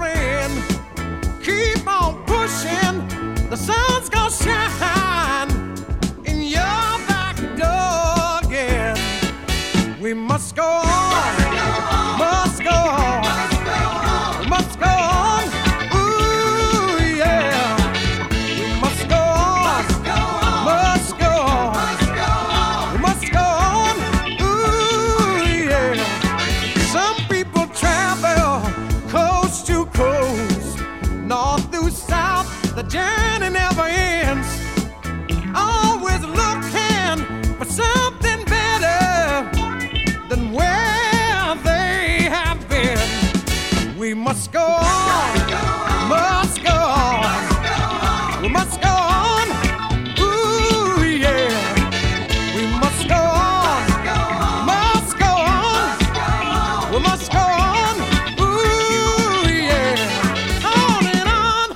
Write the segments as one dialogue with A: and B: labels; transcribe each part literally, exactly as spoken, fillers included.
A: friend. Keep on pushing, the sun's gonna shine in your back door again. We must go on, must go on, must go on. Ooh, yeah. We must go on, must go on, we must go on. Ooh, yeah. Some people travel coast to coast, north through south, the journey never ends. Always looking for something better than where they have been. We must go on, must go on, we must go on. Ooh, yeah. We must go on, must go on, we must go on. Ooh, yeah. On and on.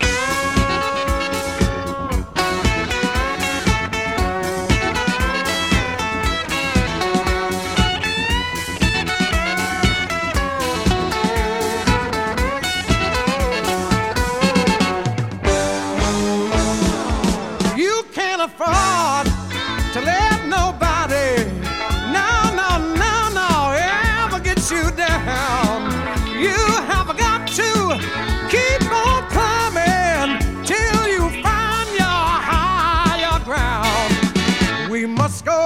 A: You can't afford to let nobody, no, no, no, no, ever get you down. You have got to keep on climbing till you find your higher ground. We must go